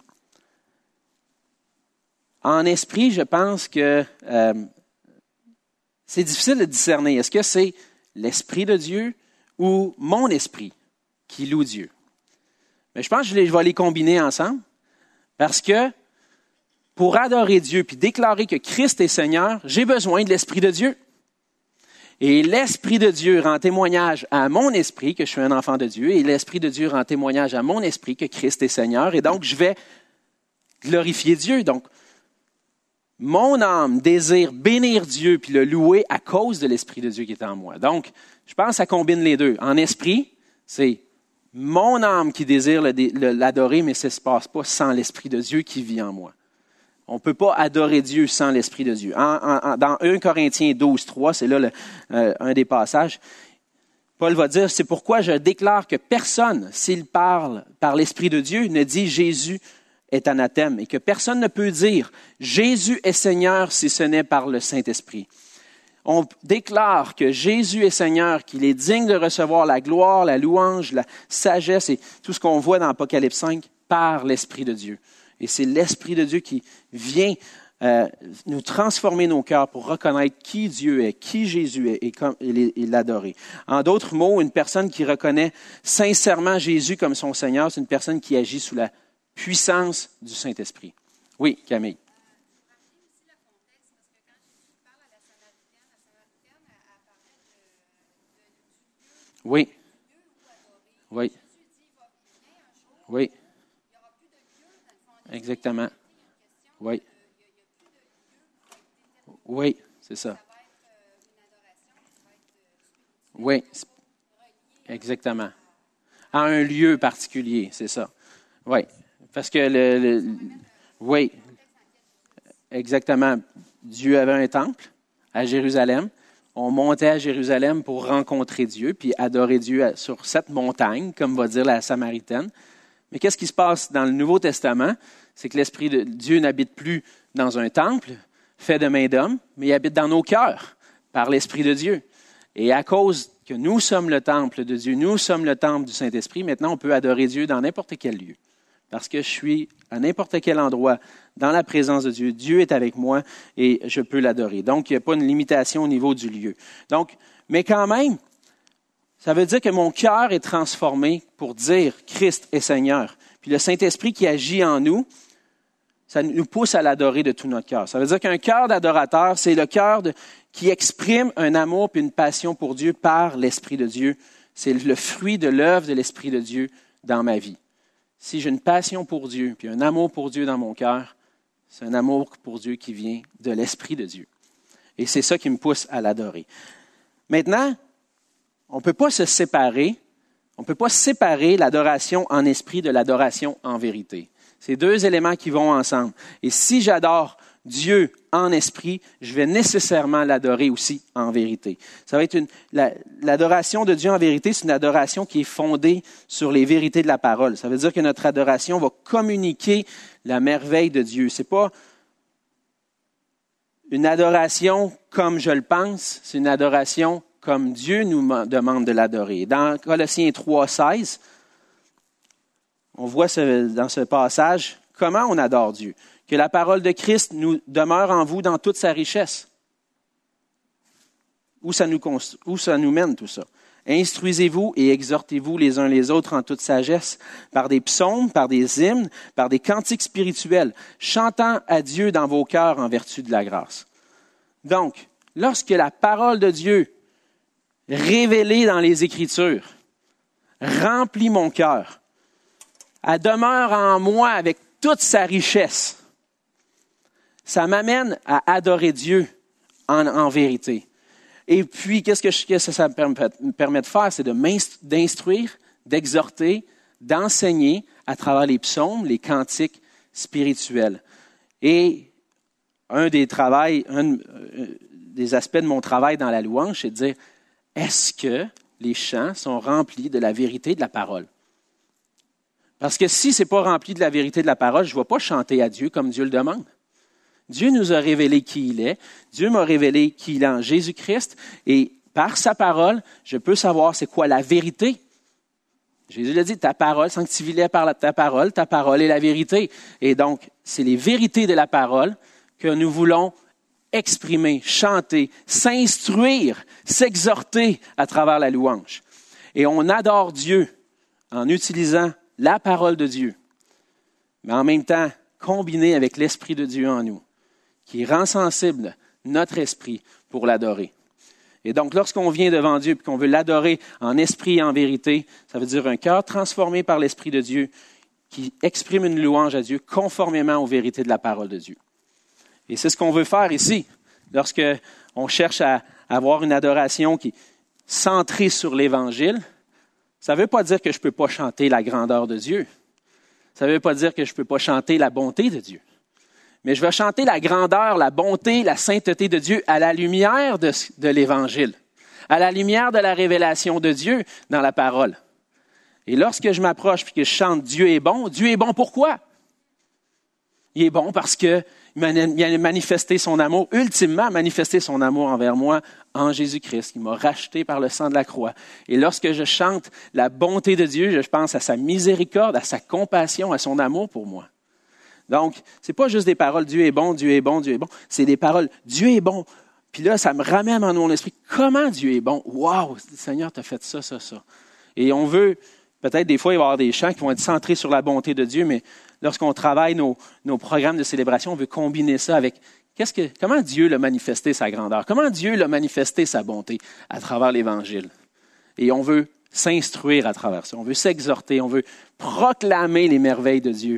En esprit, je pense que c'est difficile de discerner. Est-ce que c'est l'esprit de Dieu ou mon esprit qui loue Dieu? Mais je pense que je vais les combiner ensemble parce que pour adorer Dieu puis déclarer que Christ est Seigneur, j'ai besoin de l'esprit de Dieu. Et l'Esprit de Dieu rend témoignage à mon esprit que je suis un enfant de Dieu, et l'Esprit de Dieu rend témoignage à mon esprit que Christ est Seigneur, et donc je vais glorifier Dieu. Donc, mon âme désire bénir Dieu puis le louer à cause de l'Esprit de Dieu qui est en moi. Donc, je pense que ça combine les deux. En esprit, c'est mon âme qui désire l'adorer, mais ça ne se passe pas sans l'Esprit de Dieu qui vit en moi. On ne peut pas adorer Dieu sans l'Esprit de Dieu. Dans 1 Corinthiens 12, 3, c'est là un des passages, Paul va dire, c'est pourquoi je déclare que personne, s'il parle par l'Esprit de Dieu, ne dit Jésus est anathème, et que personne ne peut dire Jésus est Seigneur si ce n'est par le Saint-Esprit. On déclare que Jésus est Seigneur, qu'il est digne de recevoir la gloire, la louange, la sagesse et tout ce qu'on voit dans Apocalypse 5 par l'Esprit de Dieu. Et c'est l'Esprit de Dieu qui vient nous transformer nos cœurs pour reconnaître qui Dieu est, qui Jésus est et l'adorer. En d'autres mots, une personne qui reconnaît sincèrement Jésus comme son Seigneur, c'est une personne qui agit sous la puissance du Saint-Esprit. Oui, Camille. Oui. Oui. Oui. Exactement. Oui. Oui, c'est ça. Oui, exactement. À un lieu particulier, c'est ça. Oui, parce que oui, exactement. Dieu avait un temple à Jérusalem. On montait à Jérusalem pour rencontrer Dieu, puis adorer Dieu sur cette montagne, comme va dire la Samaritaine. Mais qu'est-ce qui se passe dans le Nouveau Testament? C'est que l'Esprit de Dieu n'habite plus dans un temple fait de main d'homme, mais il habite dans nos cœurs par l'Esprit de Dieu. Et à cause que nous sommes le temple de Dieu, nous sommes le temple du Saint-Esprit, maintenant on peut adorer Dieu dans n'importe quel lieu. Parce que je suis à n'importe quel endroit dans la présence de Dieu. Dieu est avec moi et je peux l'adorer. Donc, il n'y a pas une limitation au niveau du lieu. Donc, mais quand même, ça veut dire que mon cœur est transformé pour dire Christ est Seigneur. Puis le Saint-Esprit qui agit en nous, ça nous pousse à l'adorer de tout notre cœur. Ça veut dire qu'un cœur d'adorateur, c'est le cœur qui exprime un amour et une passion pour Dieu par l'Esprit de Dieu. C'est le fruit de l'œuvre de l'Esprit de Dieu dans ma vie. Si j'ai une passion pour Dieu, puis un amour pour Dieu dans mon cœur, c'est un amour pour Dieu qui vient de l'Esprit de Dieu. Et c'est ça qui me pousse à l'adorer. Maintenant, on ne peut pas se séparer. On ne peut pas séparer l'adoration en esprit de l'adoration en vérité. C'est deux éléments qui vont ensemble. Et si j'adore Dieu en esprit, je vais nécessairement l'adorer aussi en vérité. Ça va être l'adoration de Dieu en vérité, c'est une adoration qui est fondée sur les vérités de la parole. Ça veut dire que notre adoration va communiquer la merveille de Dieu. C'est pas une adoration comme je le pense, c'est une adoration comme Dieu nous demande de l'adorer. Dans Colossiens 3,16, on voit dans ce passage comment on adore Dieu. Que la parole de Christ nous demeure en vous dans toute sa richesse. Où ça nous mène tout ça? Instruisez-vous et exhortez-vous les uns les autres en toute sagesse, par des psaumes, par des hymnes, par des cantiques spirituels, chantant à Dieu dans vos cœurs en vertu de la grâce. Donc, lorsque la parole de Dieu, révélée dans les Écritures, remplit mon cœur, elle demeure en moi avec toute sa richesse, ça m'amène à adorer Dieu en vérité. Et puis, qu'est-ce que ça me permet de faire? C'est d'instruire, d'exhorter, d'enseigner à travers les psaumes, les cantiques spirituels. Et un des aspects de mon travail dans la louange, c'est de dire, est-ce que les chants sont remplis de la vérité de la parole? Parce que si ce n'est pas rempli de la vérité de la parole, je ne vais pas chanter à Dieu comme Dieu le demande. Dieu nous a révélé qui il est. Dieu m'a révélé qui il est en Jésus-Christ. Et par sa parole, je peux savoir c'est quoi la vérité. Jésus l'a dit, ta parole, sanctifie-les par ta parole est la vérité. Et donc, c'est les vérités de la parole que nous voulons exprimer, chanter, s'instruire, s'exhorter à travers la louange. Et on adore Dieu en utilisant la parole de Dieu, mais en même temps combinée avec l'Esprit de Dieu en nous, qui rend sensible notre esprit pour l'adorer. Et donc, lorsqu'on vient devant Dieu et qu'on veut l'adorer en esprit et en vérité, ça veut dire un cœur transformé par l'Esprit de Dieu qui exprime une louange à Dieu conformément aux vérités de la parole de Dieu. Et c'est ce qu'on veut faire ici, lorsqu'on cherche à avoir une adoration qui est centrée sur l'Évangile. Ça ne veut pas dire que je ne peux pas chanter la grandeur de Dieu. Ça ne veut pas dire que je ne peux pas chanter la bonté de Dieu. Mais je vais chanter la grandeur, la bonté, la sainteté de Dieu à la lumière de l'Évangile, à la lumière de la révélation de Dieu dans la parole. Et lorsque je m'approche et que je chante Dieu est bon pourquoi? Il est bon parce qu'il a manifesté son amour, ultimement manifesté son amour envers moi en Jésus-Christ, qui m'a racheté par le sang de la croix. Et lorsque je chante la bonté de Dieu, je pense à sa miséricorde, à sa compassion, à son amour pour moi. Donc, c'est pas juste des paroles Dieu est bon, Dieu est bon, Dieu est bon. C'est des paroles Dieu est bon. Puis là, ça me ramène en mon esprit comment Dieu est bon. Wow, Seigneur, tu as fait ça, ça, ça. Et on veut, peut-être des fois, il va y avoir des chants qui vont être centrés sur la bonté de Dieu, mais lorsqu'on travaille nos programmes de célébration, on veut combiner ça avec comment Dieu l'a manifesté sa grandeur, comment Dieu l'a manifesté sa bonté à travers l'Évangile. Et on veut s'instruire à travers ça, on veut s'exhorter, on veut proclamer les merveilles de Dieu.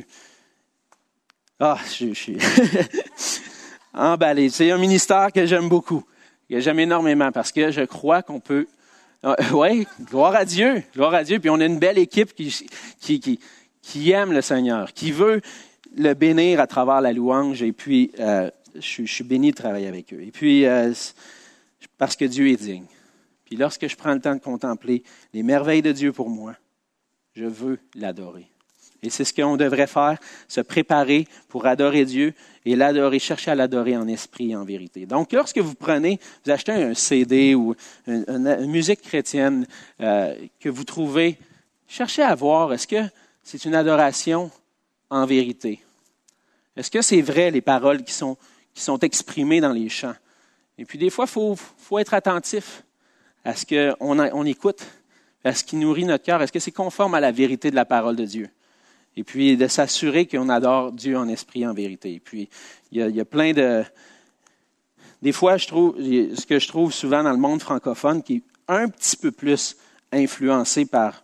Je suis emballé. C'est un ministère que j'aime beaucoup, que j'aime énormément parce que je crois qu'on peut... Oui, gloire à Dieu. Puis on a une belle équipe qui aime le Seigneur, qui veut le bénir à travers la louange. Et puis, je suis béni de travailler avec eux. Et puis, parce que Dieu est digne. Puis lorsque je prends le temps de contempler les merveilles de Dieu pour moi, je veux l'adorer. Et c'est ce qu'on devrait faire, se préparer pour adorer Dieu et l'adorer, chercher à l'adorer en esprit et en vérité. Donc, lorsque vous achetez un CD ou une musique chrétienne que vous trouvez, cherchez à voir, est-ce que c'est une adoration en vérité? Est-ce que c'est vrai les paroles qui sont exprimées dans les chants? Et puis des fois, il faut être attentif à ce qu'on écoute, à ce qui nourrit notre cœur. Est-ce que c'est conforme à la vérité de la parole de Dieu? Et puis de s'assurer qu'on adore Dieu en esprit et en vérité. Et puis il y a plein de... Des fois, ce que je trouve souvent dans le monde francophone, qui est un petit peu plus influencé par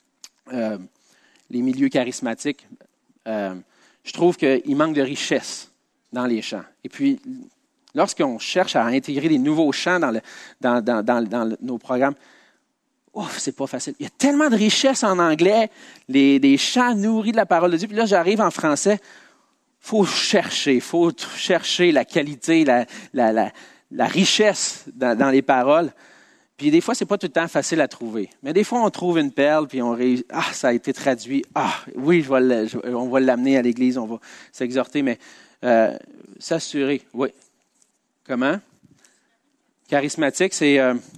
les milieux charismatiques, je trouve qu'il manque de richesse dans les chants. Et puis, lorsqu'on cherche à intégrer des nouveaux chants dans nos programmes, c'est pas facile. Il y a tellement de richesse en anglais, des chants nourris de la parole de Dieu. Puis là, j'arrive en français. Faut chercher la qualité, la richesse dans les paroles. Puis des fois, c'est pas tout le temps facile à trouver. Mais des fois, on trouve une perle, puis on réussit. Ça a été traduit. Oui, on va l'amener à l'Église, on va s'exhorter, mais s'assurer. Oui. Comment? Charismatique, c'est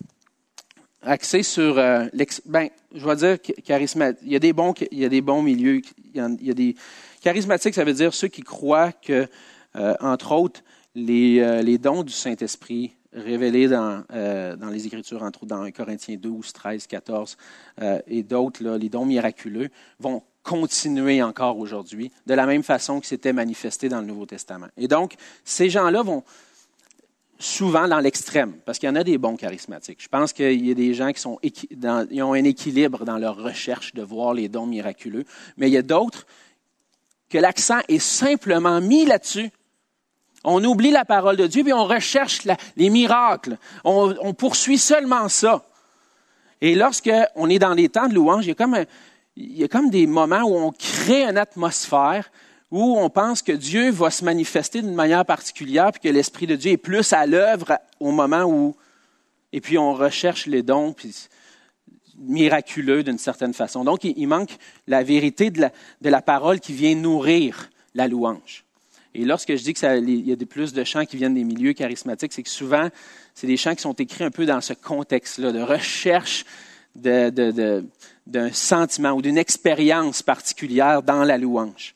axé sur je vais dire charismatique. Il y a des bons milieux. Charismatique, ça veut dire ceux qui croient que, entre autres, les dons du Saint-Esprit révélés dans les Écritures, entre autres dans 1 Corinthiens 12, 13, 14, et d'autres, là, les dons miraculeux, vont continuer encore aujourd'hui, de la même façon que c'était manifesté dans le Nouveau Testament. Et donc, ces gens-là vont souvent dans l'extrême, parce qu'il y en a des bons charismatiques. Je pense qu'il y a des gens qui ils ont un équilibre dans leur recherche de voir les dons miraculeux, mais il y a d'autres que l'accent est simplement mis là-dessus. On oublie la parole de Dieu, puis on recherche les miracles. On poursuit seulement ça. Et lorsqu'on est dans les temps de louange, il y a comme des moments où on crée une atmosphère où on pense que Dieu va se manifester d'une manière particulière, puis que l'Esprit de Dieu est plus à l'œuvre au moment où... Et puis on recherche les dons puis miraculeux d'une certaine façon. Donc, il manque la vérité de la parole qui vient nourrir la louange. Et lorsque je dis qu'il y a plus de chants qui viennent des milieux charismatiques, c'est que souvent, c'est des chants qui sont écrits un peu dans ce contexte-là, de recherche d'un sentiment ou d'une expérience particulière dans la louange.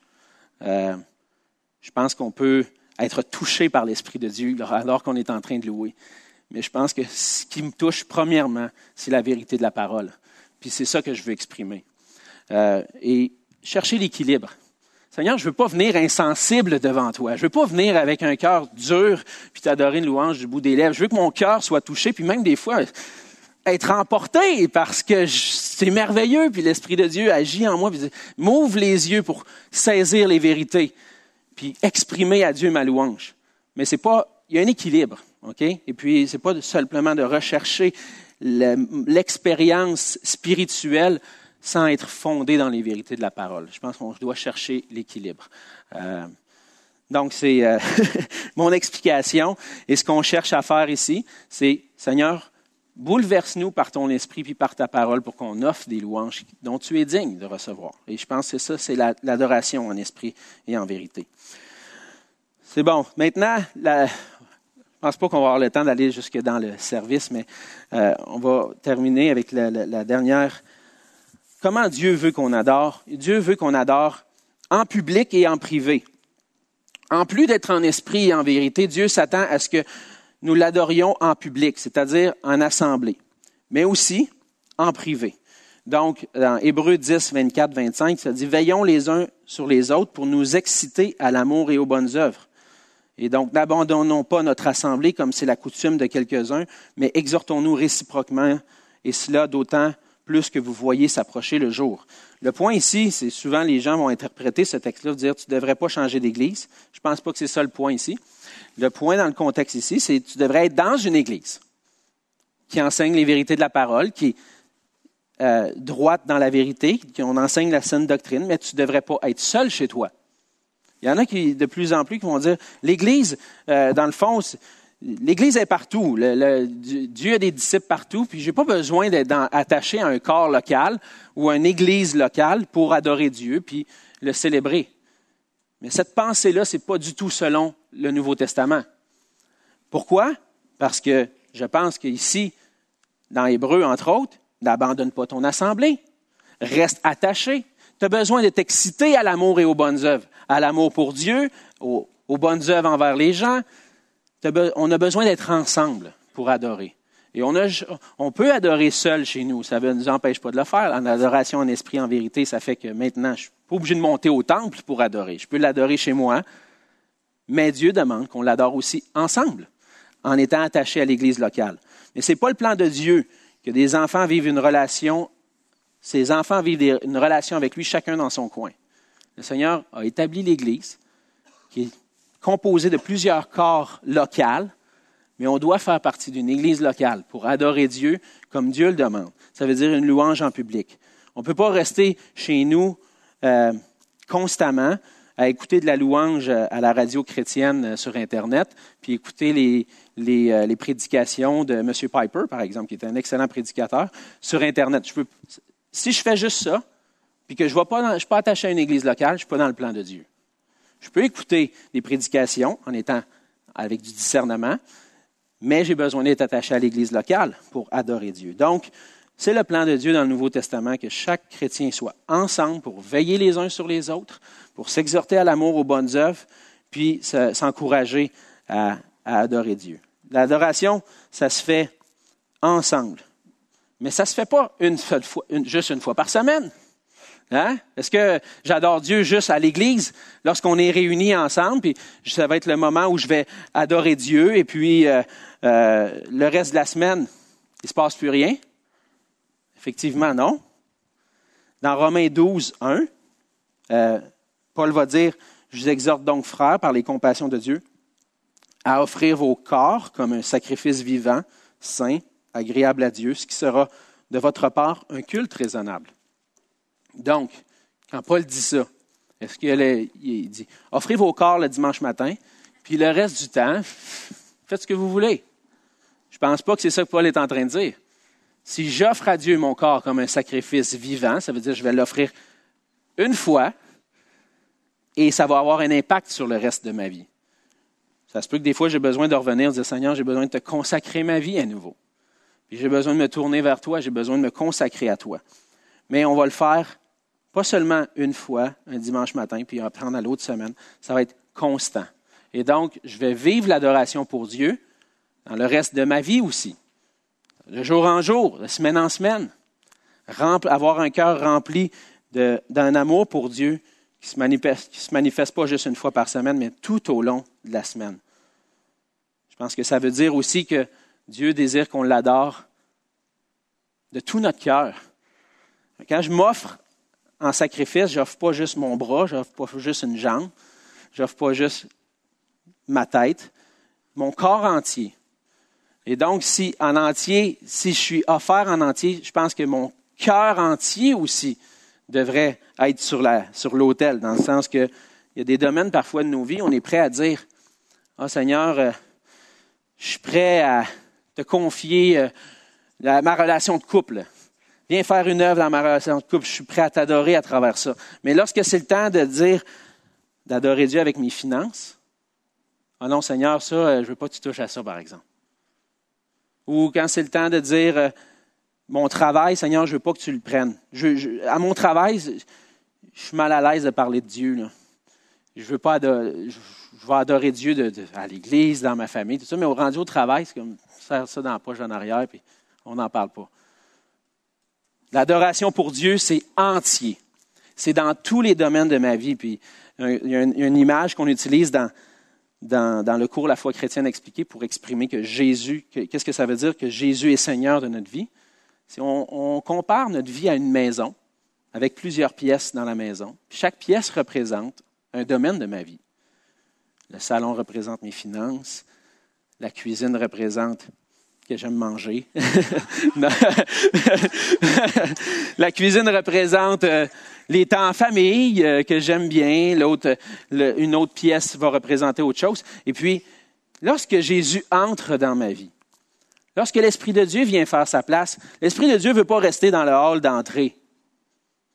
Je pense qu'on peut être touché par l'Esprit de Dieu alors qu'on est en train de louer. Mais je pense que ce qui me touche, premièrement, c'est la vérité de la parole. Puis c'est ça que je veux exprimer. Et chercher l'équilibre. Seigneur, je ne veux pas venir insensible devant toi. Je ne veux pas venir avec un cœur dur puis t'adorer une louange du bout des lèvres. Je veux que mon cœur soit touché, puis même des fois, être emporté parce que c'est merveilleux, puis l'Esprit de Dieu agit en moi, puis m'ouvre les yeux pour saisir les vérités, puis exprimer à Dieu ma louange. Mais il y a un équilibre, OK? Et puis, c'est pas simplement de rechercher l'expérience spirituelle sans être fondé dans les vérités de la parole. Je pense qu'on doit chercher l'équilibre. Donc, c'est mon explication. Et ce qu'on cherche à faire ici, c'est, Seigneur, bouleverse-nous par ton esprit puis par ta parole pour qu'on offre des louanges dont tu es digne de recevoir. Et je pense que c'est ça, c'est l'adoration en esprit et en vérité. C'est bon. Maintenant, je pense pas qu'on va avoir le temps d'aller jusque dans le service, mais on va terminer avec la dernière. Comment Dieu veut qu'on adore? Dieu veut qu'on adore en public et en privé. En plus d'être en esprit et en vérité, Dieu s'attend à ce que nous l'adorions en public, c'est-à-dire en assemblée, mais aussi en privé. Donc, dans Hébreux 10, 24, 25, ça dit « Veillons les uns sur les autres pour nous exciter à l'amour et aux bonnes œuvres. Et donc, n'abandonnons pas notre assemblée comme c'est la coutume de quelques-uns, mais exhortons-nous réciproquement, et cela d'autant plus que vous voyez s'approcher le jour. » Le point ici, c'est souvent les gens vont interpréter ce texte-là, dire « Tu ne devrais pas changer d'église ». Je ne pense pas que c'est ça le point ici. Le point dans le contexte ici, c'est tu devrais être dans une église qui enseigne les vérités de la parole, qui est droite dans la vérité, qu'on enseigne la saine doctrine, mais tu ne devrais pas être seul chez toi. Il y en a qui, de plus en plus, qui vont dire l'Église, dans le fond, l'Église est partout. Dieu a des disciples partout, puis je n'ai pas besoin d'être attaché à un corps local ou à une église locale pour adorer Dieu, puis le célébrer. Mais cette pensée-là, ce n'est pas du tout selon le Nouveau Testament. Pourquoi? Parce que je pense qu'ici, dans Hébreu, entre autres, n'abandonne pas ton assemblée. Reste attaché. Tu as besoin d'être excité à l'amour et aux bonnes œuvres. À l'amour pour Dieu, aux bonnes œuvres envers les gens. On a besoin d'être ensemble pour adorer. Et on peut adorer seul chez nous. Ça ne nous empêche pas de le faire. En adoration en esprit, en vérité, ça fait que maintenant, je ne suis pas obligé de monter au temple pour adorer. Je peux l'adorer chez moi. Mais Dieu demande qu'on l'adore aussi ensemble, en étant attaché à l'Église locale. Mais ce n'est pas le plan de Dieu que des enfants vivent une relation. Ces enfants vivent une relation avec lui, chacun dans son coin. Le Seigneur a établi l'Église, qui est composée de plusieurs corps locaux, mais on doit faire partie d'une Église locale pour adorer Dieu comme Dieu le demande. Ça veut dire une louange en public. On ne peut pas rester chez nous constamment à écouter de la louange à la radio chrétienne sur Internet, puis écouter les prédications de M. Piper, par exemple, qui est un excellent prédicateur, sur Internet. Si je fais juste ça, puis que je ne suis pas attaché à une église locale, je ne suis pas dans le plan de Dieu. Je peux écouter des prédications en étant avec du discernement, mais j'ai besoin d'être attaché à l'église locale pour adorer Dieu. Donc, c'est le plan de Dieu dans le Nouveau Testament que chaque chrétien soit ensemble pour veiller les uns sur les autres, pour s'exhorter à l'amour, aux bonnes œuvres, puis s'encourager à adorer Dieu. L'adoration, ça se fait ensemble. Mais ça ne se fait pas juste une fois par semaine. Hein? Est-ce que j'adore Dieu juste à l'Église lorsqu'on est réunis ensemble, puis ça va être le moment où je vais adorer Dieu, et puis le reste de la semaine, il ne se passe plus rien? Effectivement, non. Dans Romains 12, 1, Paul va dire « Je vous exhorte donc, frères, par les compassions de Dieu, à offrir vos corps comme un sacrifice vivant, saint, agréable à Dieu, ce qui sera de votre part un culte raisonnable. » Donc, quand Paul dit ça, est-ce qu'il dit « Offrez vos corps le dimanche matin, puis le reste du temps, faites ce que vous voulez. » Je ne pense pas que c'est ça que Paul est en train de dire. Si j'offre à Dieu mon corps comme un sacrifice vivant, ça veut dire que je vais l'offrir une fois et ça va avoir un impact sur le reste de ma vie. Ça se peut que des fois, j'ai besoin de revenir et de dire « Seigneur, j'ai besoin de te consacrer ma vie à nouveau. Puis j'ai besoin de me tourner vers toi, j'ai besoin de me consacrer à toi. » Mais on va le faire pas seulement une fois, un dimanche matin, puis apprendre à l'autre semaine. Ça va être constant. Et donc, je vais vivre l'adoration pour Dieu dans le reste de ma vie aussi. De jour en jour, de semaine en semaine. Avoir un cœur rempli d'un amour pour Dieu qui se manifeste pas juste une fois par semaine, mais tout au long de la semaine. Je pense que ça veut dire aussi que Dieu désire qu'on l'adore de tout notre cœur. Quand je m'offre en sacrifice, je n'offre pas juste mon bras, je n'offre pas juste une jambe, je n'offre pas juste ma tête, mon corps entier. Et donc, si je suis offert en entier, je pense que mon cœur entier aussi devrait être sur l'autel, dans le sens qu'il y a des domaines parfois de nos vies, on est prêt à dire « Ah Seigneur, je suis prêt à te confier ma relation de couple. Viens faire une œuvre dans ma relation de couple, je suis prêt à t'adorer à travers ça. » Mais lorsque c'est le temps de dire d'adorer Dieu avec mes finances, « Ah non Seigneur, ça, je ne veux pas que tu touches à ça, par exemple. » Ou quand c'est le temps de dire mon travail, Seigneur, je ne veux pas que tu le prennes. À mon travail, je suis mal à l'aise de parler de Dieu. Là. Je vais adorer Dieu à l'église, dans ma famille, tout ça, mais au rendu au travail, c'est comme faire ça dans la poche en arrière, puis on n'en parle pas. L'adoration pour Dieu, c'est entier. C'est dans tous les domaines de ma vie. Puis il y a une image qu'on utilise dans le cours La foi chrétienne expliquée pour exprimer que Jésus, qu'est-ce que ça veut dire que Jésus est Seigneur de notre vie? Si on compare notre vie à une maison avec plusieurs pièces dans la maison. Chaque pièce représente un domaine de ma vie. Le salon représente mes finances. La cuisine représente que j'aime manger. La cuisine représente les temps en famille que j'aime bien. Une autre pièce va représenter autre chose. Et puis, lorsque Jésus entre dans ma vie, lorsque l'Esprit de Dieu vient faire sa place, l'Esprit de Dieu ne veut pas rester dans le hall d'entrée.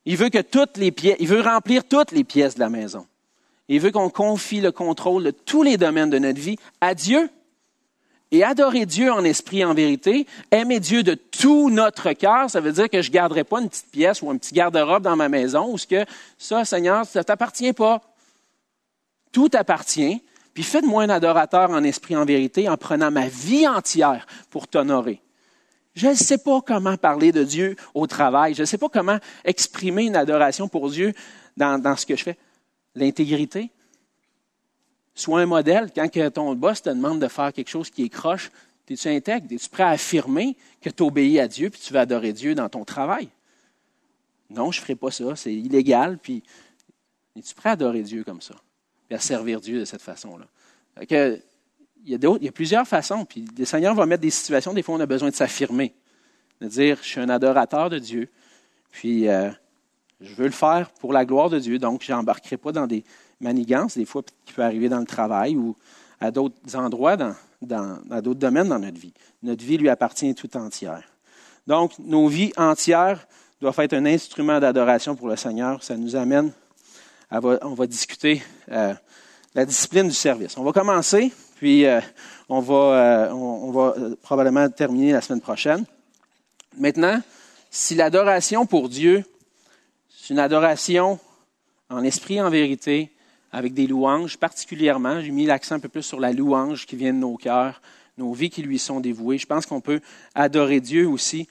Il veut il veut remplir toutes les pièces de la maison. Il veut qu'on confie le contrôle de tous les domaines de notre vie à Dieu. Et adorer Dieu en esprit et en vérité, aimer Dieu de tout notre cœur, ça veut dire que je ne garderai pas une petite pièce ou un petit garde-robe dans ma maison où ça, Seigneur, ça ne t'appartient pas. Tout t'appartient. Puis fais de moi un adorateur en esprit et en vérité en prenant ma vie entière pour t'honorer. Je ne sais pas comment parler de Dieu au travail. Je ne sais pas comment exprimer une adoration pour Dieu dans ce que je fais. L'intégrité. Sois un modèle. Quand que ton boss te demande de faire quelque chose qui est croche, es-tu intègre? Es-tu prêt à affirmer que tu obéis à Dieu puis tu vas adorer Dieu dans ton travail? Non, je ne ferai pas ça. C'est illégal. Puis, es-tu prêt à adorer Dieu comme ça? Puis à servir Dieu de cette façon-là? Il y a plusieurs façons. Puis le Seigneur va mettre des situations, des fois on a besoin de s'affirmer. De dire, je suis un adorateur de Dieu. Puis je veux le faire pour la gloire de Dieu. Donc, je n'embarquerai pas dans des manigances, des fois, qui peut arriver dans le travail ou à d'autres endroits, dans d'autres domaines dans notre vie. Notre vie lui appartient tout entière. Donc, nos vies entières doivent être un instrument d'adoration pour le Seigneur. Ça nous amène, on va discuter la discipline du service. On va commencer, puis on va probablement terminer la semaine prochaine. Maintenant, si l'adoration pour Dieu, c'est une adoration en esprit et en vérité, avec des louanges particulièrement. J'ai mis l'accent un peu plus sur la louange qui vient de nos cœurs, nos vies qui lui sont dévouées. Je pense qu'on peut adorer Dieu aussi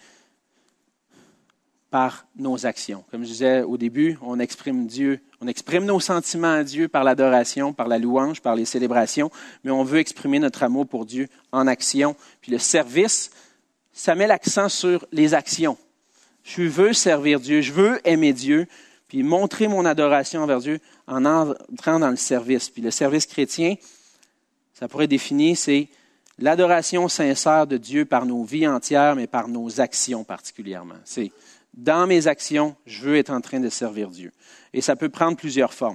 par nos actions. Comme je disais au début, on exprime nos sentiments à Dieu par l'adoration, par la louange, par les célébrations, mais on veut exprimer notre amour pour Dieu en action. Puis le service, ça met l'accent sur les actions. Je veux servir Dieu, je veux aimer Dieu, puis montrer mon adoration envers Dieu en entrant dans le service. Puis le service chrétien, ça pourrait définir, c'est l'adoration sincère de Dieu par nos vies entières, mais par nos actions particulièrement. C'est dans mes actions, je veux être en train de servir Dieu. Et ça peut prendre plusieurs formes.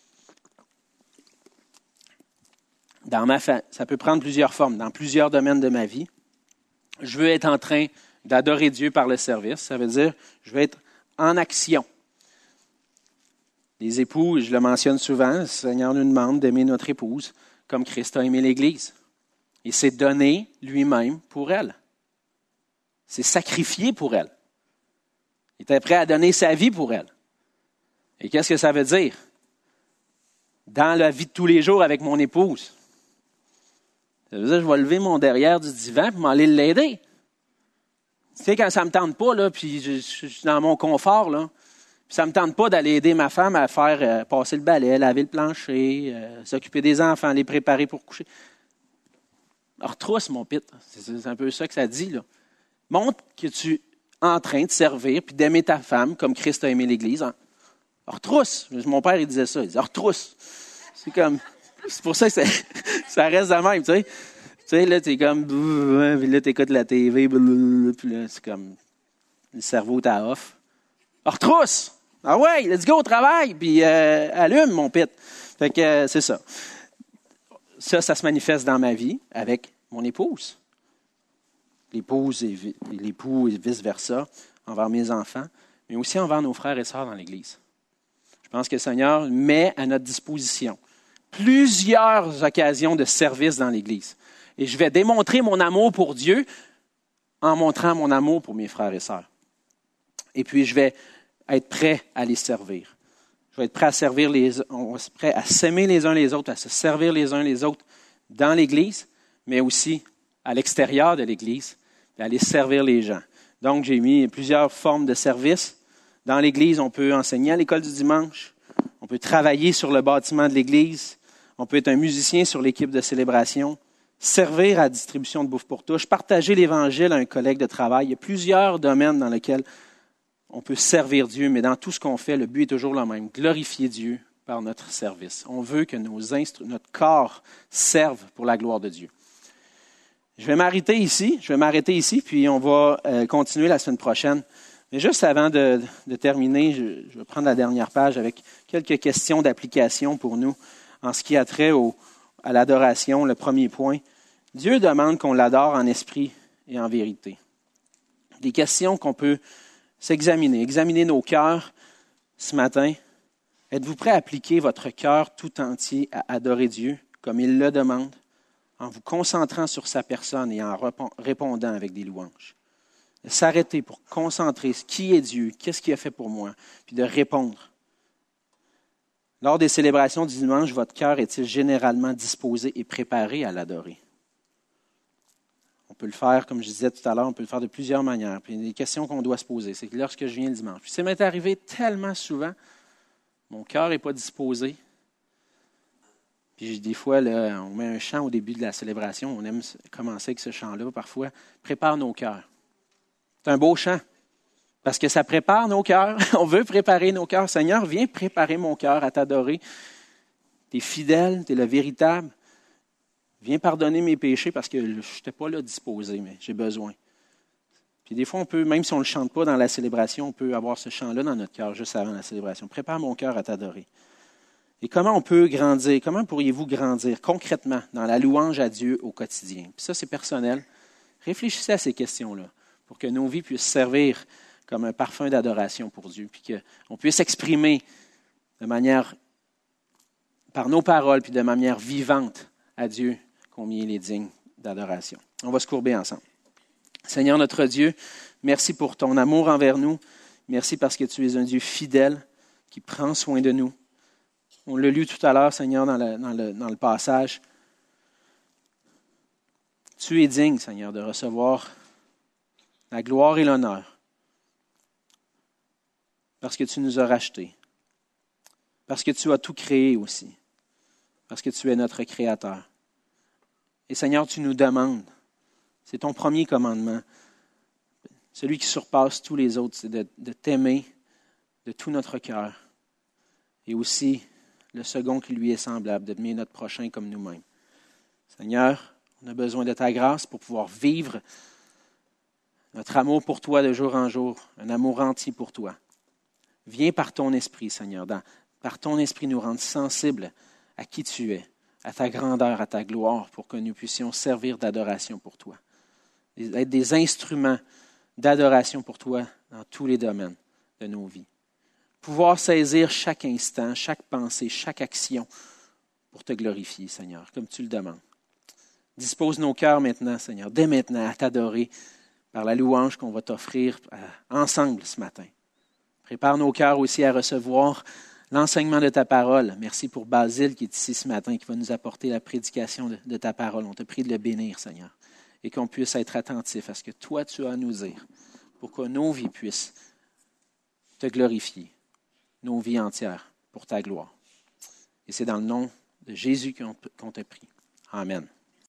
Ça peut prendre plusieurs formes, dans plusieurs domaines de ma vie. Je veux être en train d'adorer Dieu par le service. Ça veut dire, je veux être en action. Les époux, je le mentionne souvent, le Seigneur nous demande d'aimer notre épouse comme Christ a aimé l'Église. Il s'est donné lui-même pour elle. Il s'est sacrifié pour elle. Il était prêt à donner sa vie pour elle. Et qu'est-ce que ça veut dire? Dans la vie de tous les jours avec mon épouse. Ça veut dire que je vais lever mon derrière du divan et m'aller l'aider. Tu sais, quand ça ne me tente pas, là, puis je suis dans mon confort, là, puis ça ne me tente pas d'aller aider ma femme à faire passer le balai, laver le plancher, s'occuper des enfants, les préparer pour coucher. Retrousse, mon pit. C'est un peu ça que ça dit, là. Montre que tu es en train de servir puis d'aimer ta femme comme Christ a aimé l'Église. Retrousse. Mon père, il disait ça. Il disait retrousse. C'est pour ça que ça reste de même, tu sais. Tu sais, là, t'es comme, puis là, t'écoutes la TV, puis là, c'est comme, le cerveau t'a off. Retrousse! Ah ouais, let's go au travail, puis allume, mon pit. Fait que c'est ça. Ça se manifeste dans ma vie avec mon épouse. L'épouse et l'époux et vice-versa, envers mes enfants, mais aussi envers nos frères et sœurs dans l'Église. Je pense que le Seigneur met à notre disposition plusieurs occasions de service dans l'Église. Et je vais démontrer mon amour pour Dieu en montrant mon amour pour mes frères et sœurs. Et puis, je vais être prêt à les servir. Je vais être prêt à servir on va être prêt à s'aimer les uns les autres, à se servir les uns les autres dans l'Église, mais aussi à l'extérieur de l'Église, et à aller servir les gens. Donc, j'ai mis plusieurs formes de service. Dans l'Église, on peut enseigner à l'école du dimanche, on peut travailler sur le bâtiment de l'Église, on peut être un musicien sur l'équipe de célébration, servir à la distribution de bouffe pour tous, partager l'Évangile à un collègue de travail. Il y a plusieurs domaines dans lesquels on peut servir Dieu, mais dans tout ce qu'on fait, le but est toujours le même, glorifier Dieu par notre service. On veut que notre corps serve pour la gloire de Dieu. Je vais m'arrêter ici, puis on va continuer la semaine prochaine. Mais juste avant de terminer, je vais prendre la dernière page avec quelques questions d'application pour nous en ce qui a trait à l'adoration, le premier point. Dieu demande qu'on l'adore en esprit et en vérité. Des questions qu'on peut examiner nos cœurs, ce matin, êtes-vous prêt à appliquer votre cœur tout entier à adorer Dieu comme il le demande, en vous concentrant sur sa personne et en répondant avec des louanges? De s'arrêter pour concentrer sur qui est Dieu, qu'est-ce qu'il a fait pour moi, puis de répondre. Lors des célébrations du dimanche, votre cœur est-il généralement disposé et préparé à l'adorer? On peut le faire, comme je disais tout à l'heure, on peut le faire de plusieurs manières. Puis il y a des questions qu'on doit se poser. C'est que lorsque je viens le dimanche, puis ça m'est arrivé tellement souvent, mon cœur n'est pas disposé. Puis des fois, là, on met un chant au début de la célébration. On aime commencer avec ce chant-là parfois. Prépare nos cœurs. C'est un beau chant. Parce que ça prépare nos cœurs. On veut préparer nos cœurs. Seigneur, viens préparer mon cœur à t'adorer. Tu es fidèle, tu es le véritable. Viens pardonner mes péchés parce que je n'étais pas là disposé, mais j'ai besoin. Puis des fois, on peut, même si on ne le chante pas dans la célébration, on peut avoir ce chant-là dans notre cœur juste avant la célébration. Prépare mon cœur à t'adorer. Et comment on peut grandir? Comment pourriez-vous grandir concrètement dans la louange à Dieu au quotidien? Puis ça, c'est personnel. Réfléchissez à ces questions-là pour que nos vies puissent servir comme un parfum d'adoration pour Dieu, puis qu'on puisse exprimer de manière, par nos paroles, puis de manière vivante à Dieu combien il est digne d'adoration. On va se courber ensemble. Seigneur notre Dieu, merci pour ton amour envers nous. Merci parce que tu es un Dieu fidèle qui prend soin de nous. On l'a lu tout à l'heure, Seigneur, dans le passage. Tu es digne, Seigneur, de recevoir la gloire et l'honneur parce que tu nous as rachetés, parce que tu as tout créé aussi, parce que tu es notre Créateur. Et Seigneur, tu nous demandes, c'est ton premier commandement, celui qui surpasse tous les autres, c'est de t'aimer de tout notre cœur. Et aussi, le second qui lui est semblable, d'aimer notre prochain comme nous-mêmes. Seigneur, on a besoin de ta grâce pour pouvoir vivre notre amour pour toi de jour en jour, un amour entier pour toi. Viens par ton esprit, Seigneur, par ton esprit nous rendre sensibles à qui tu es, à ta grandeur, à ta gloire, pour que nous puissions servir d'adoration pour toi. Être des instruments d'adoration pour toi dans tous les domaines de nos vies. Pouvoir saisir chaque instant, chaque pensée, chaque action pour te glorifier, Seigneur, comme tu le demandes. Dispose nos cœurs maintenant, Seigneur, dès maintenant à t'adorer par la louange qu'on va t'offrir ensemble ce matin. Prépare nos cœurs aussi à recevoir l'enseignement de ta parole. Merci pour Basile qui est ici ce matin, qui va nous apporter la prédication de ta parole. On te prie de le bénir, Seigneur, et qu'on puisse être attentif à ce que toi tu as à nous dire, pour que nos vies puissent te glorifier, nos vies entières pour ta gloire. Et c'est dans le nom de Jésus qu'on te prie. Amen.